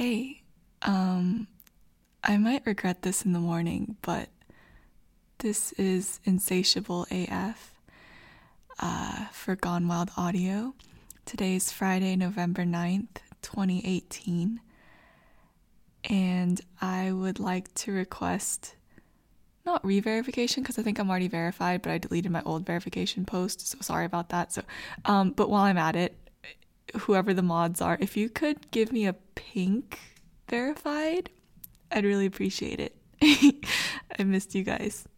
Hey, I might regret this in the morning, but this is Insatiable AF for Gone Wild Audio. Today is Friday, November 9th, 2018, and I would like to request not re-verification because I think I'm already verified, but I deleted my old verification post, so sorry about that. But while I'm at it, whoever the mods are, if you could give me a pink verified, I'd really appreciate it. I missed you guys.